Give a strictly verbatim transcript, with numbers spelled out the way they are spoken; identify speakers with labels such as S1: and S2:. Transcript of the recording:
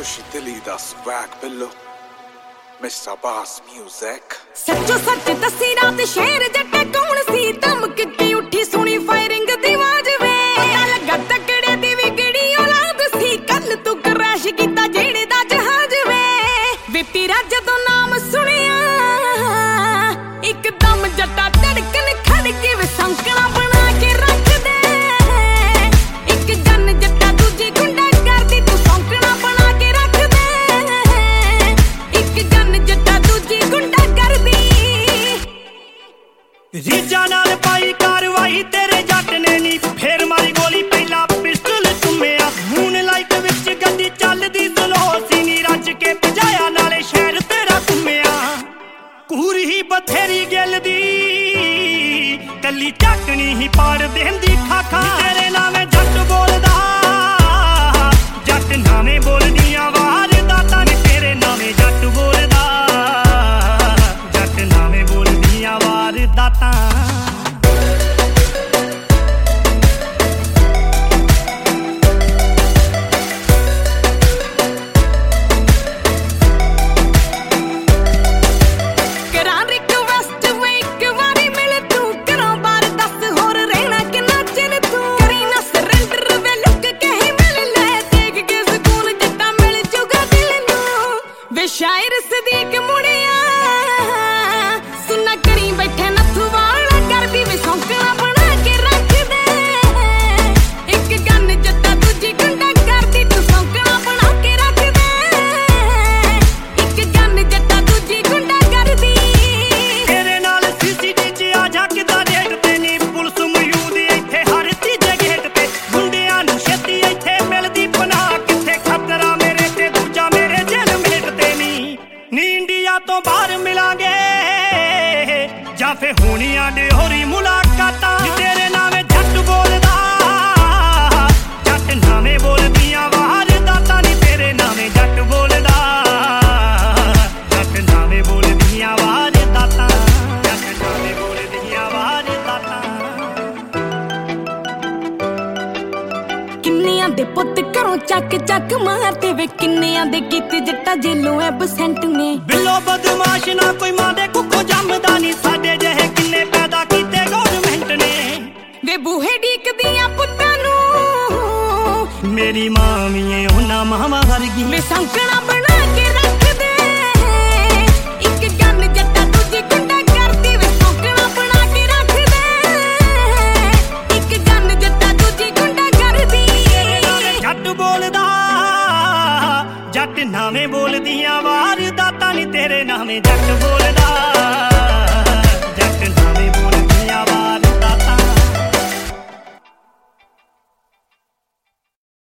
S1: खुशी दिली दा स्वैग बिल्लो मिस्टर बास म्यूजिक
S2: सच्चो सच दसी रात शेर जट्टे कौन सी धमक के उठी सुनी फायरिंग दी आवाज वे पता लगा तकड़े दी भी किड़ी औलाद सी कल तू क्रैश कीता जेड़े दा जहाज वे वे तेरा जदों नाम सुनिया एकदम जट्टा धड़कन खड़ के वे संकना बना के रख दे एक गन जट्टा दूजी गुंडा कर दी तू संकना बना के रख दे एक गन जट्टा दूजी गुंडा कर दी
S3: रीजा नाल पाई कार्रवाई तेरे जट ने नी फेर मारी गोली पहला पिस्टल चुम्मिया मून लाइट विच गड्डी चलदी स्लो सी नी रज के भजाया नाले शहर तेरा घुम्मिया कूरी ही बथेरी गिल दी कली टकनी ही पाड़ देंदी खाखा तेरे नामे जट बोलदा जट नामे बोलदियां वार दाता ने तेरे नामे जट बोलदा जट नामे बोलदियां वार दाता
S2: शायर सदीक मुड़िया सुना करी बैठे नथू वाला कर दी वे सौंकला बना के रख दे एक गन जट्टा दूजी गुंडा कर दी तू सौंकला बना के रख दे एक गन जट्टा दूजी गुंडा कर दी
S3: तेरे नाल सीसीटी च आ झकदा डेट ते नी पुलिस मौजूद इत्थे हर तीजे गेट ते गुंडियां नूं छेती इत्थे मिलदी पनाह किथे खतरा मेरे ते दूजा मेरे जेल मेट ते नी इंडिया तो बाहर मिलांगे जां फे होनियां होरी मुलाकातां तेरे नामे जट बोलदा जट नामे बोलदियां वार दाता नी तेरे नामे जट बोलदा जट नामे बोलदियां वार दाता जट नामे बोलदियां वार दाता
S2: किन्नियां दे पुੱਤ घरों ਚੱਕ ਚੱਕ मारते वे किन्नियां दे कीते जट्टा जेलों एबसेंट ने
S3: बिलो बदमाश ना कोई मां दे कुखो जमदा नी साडे जहे किन्ने पैदा कीते गवर्नमेंट ने
S2: वे बूहे ढीकदियां पुੱਤਾਂ ਨੂੰ
S3: मेरी मां भी है ओना मामा वर्गी
S2: वे संकना बना के रख दे एक गन जट्टा दूजी गुंडा कर दी वे संकना बना के रख दे एक गन जट्टा दूजी गुंडा कर दी
S3: जट बोलदा जट नामे बोलदियां वार दाता नी तेरे नामे जट बोलदा।